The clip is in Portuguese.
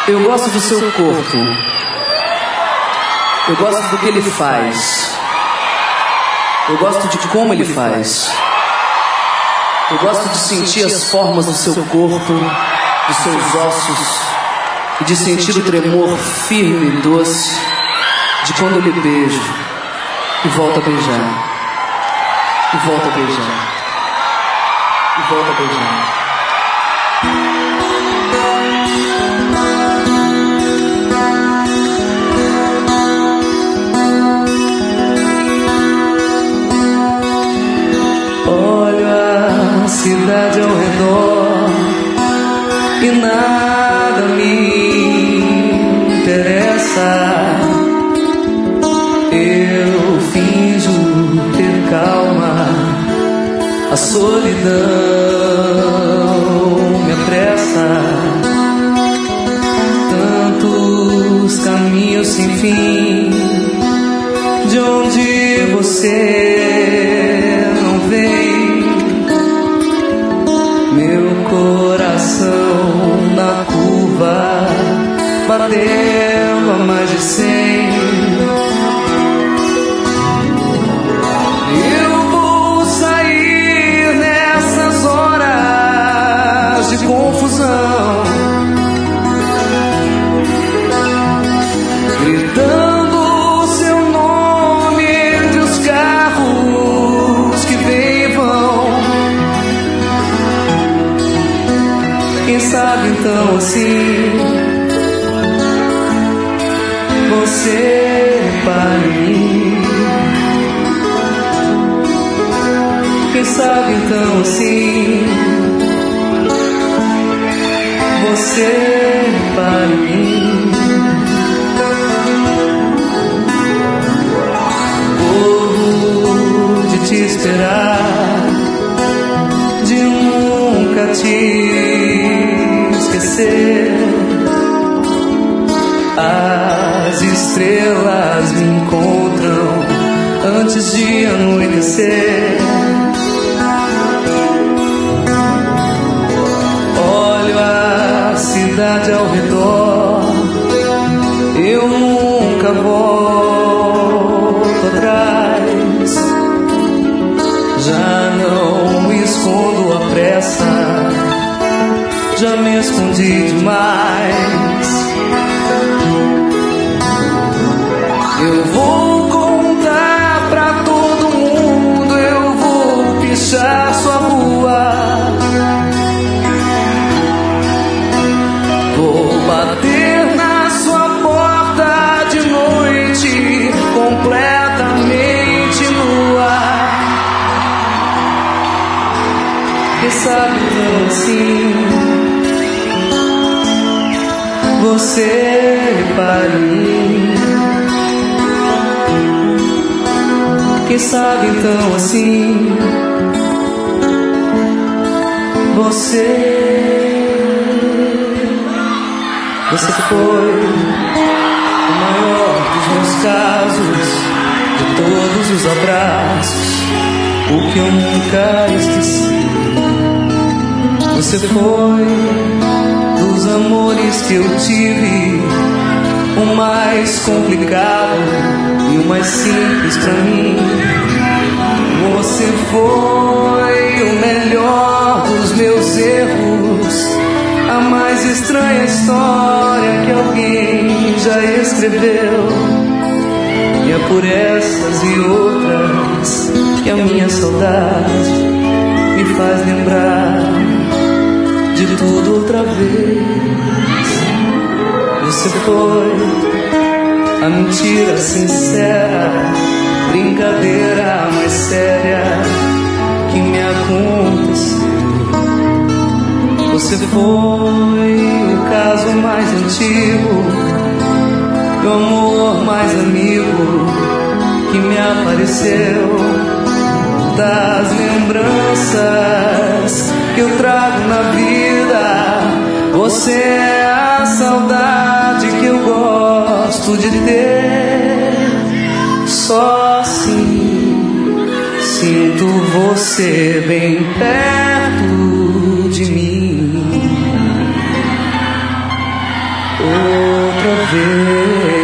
Eu gosto do seu corpo. Eu gosto do que ele faz. Eu gosto de como ele faz. Eu gosto de sentir as formas do seu corpo, dos seus ossos, e de sentir o tremor firme e doce de quando eu lhe beijo e volto a beijar, e volto a beijar, e volto a beijar. Cidade ao redor e nada me interessa. Eu finjo ter calma, a solidão me apressa. Tantos caminhos sem fim, de onde você não vem. Meu coração na curva, batendo a mais de 100. Eu vou sair nessas horas de confusão, gritando seu nome entre os carros que vêm e vão. Quem sabe então assim você para mim. Quem sabe então assim você para mim. Morro de te esperar, de nunca te esquecer. As estrelas me encontram antes de anoitecer. Olho a cidade ao redor, eu nunca volto atrás. Já não me escondo à pressa, já me escondi demais. Eu vou contar pra todo mundo, eu vou pichar sua rua, vou bater na sua porta de noite, completamente nua. Quem sabe então assim você para mim. Quem sabe então assim você foi o maior dos meus casos, de todos os abraços, o que eu nunca esqueci. Você foi dos amores que eu tive, o mais complicado e o mais simples pra mim. Você foi o melhor dos meus erros, a mais estranha história que alguém já escreveu. E é por essas e outras que a minha saudade me faz lembrar de tudo outra vez. Você foi a mentira sincera, brincadeira mais séria que me aconteceu. Você foi o caso mais antigo, o amor mais amigo que me apareceu. Das lembranças que eu trago na vida, você é a saudade que eu gosto de ter. Só assim sinto você bem perto de mim. outra vez.